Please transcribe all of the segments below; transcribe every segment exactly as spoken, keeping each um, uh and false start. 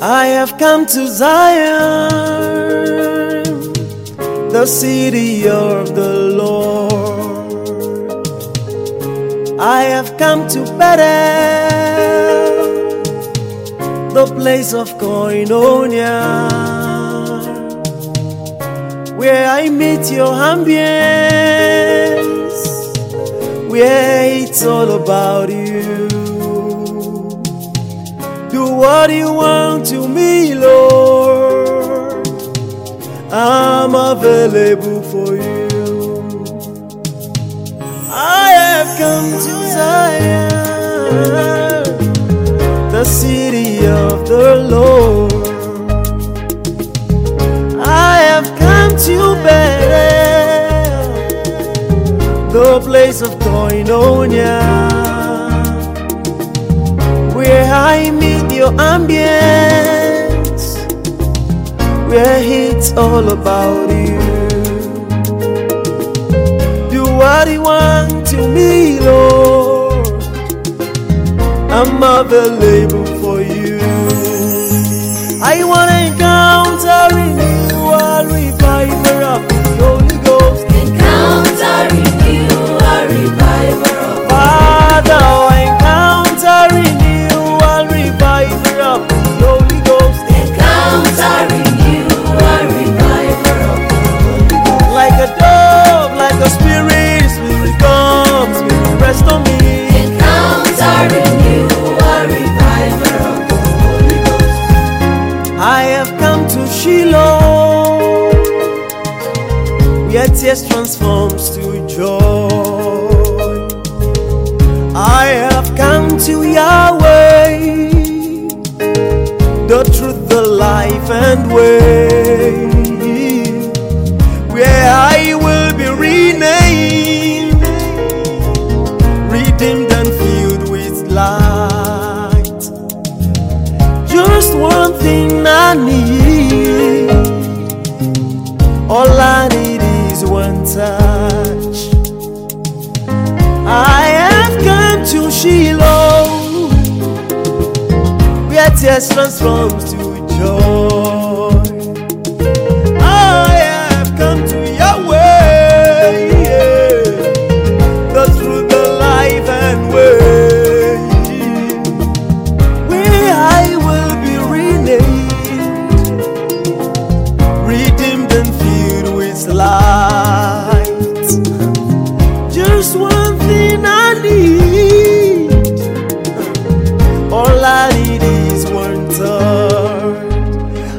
I have come to Zion, the city of the Lord. I have come to Bethel, the place of koinonia, where I meet your ambience, where it's all about you. Do what you want to me, Lord. I'm available for you. I have come to Zion, the city of the Lord. I have come to Bethel, the place of koinonia, where I meet your ambience, where it's all about you. Do what you want to me, Lord. I'm available for you. I wanna encounter renewal, revival of the Holy Ghost. Encounter renewal, revival of the Father, encounter renewal, revival of the Holy Ghost. Encounter renewal, revival of the Holy Ghost. Like a dove, like a spirit, spirit comes, spirit rest on me. Encounter renewal, revival of the Holy Ghost. I have come to Shiloh, where tears transforms to joy. I have come to Yahweh, the truth, the life and way, where I will be renamed, redeemed and filled with light. Just one thing I need, all I need is one touch. I have come to Shiloh, where tears transforms to joy. I have come to Yahweh, yeah, the truth, the life and way, where I will be renamed, redeemed and filled with light. Just one thing I need, all I need is one touch.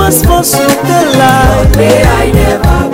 was forsook the light. May I never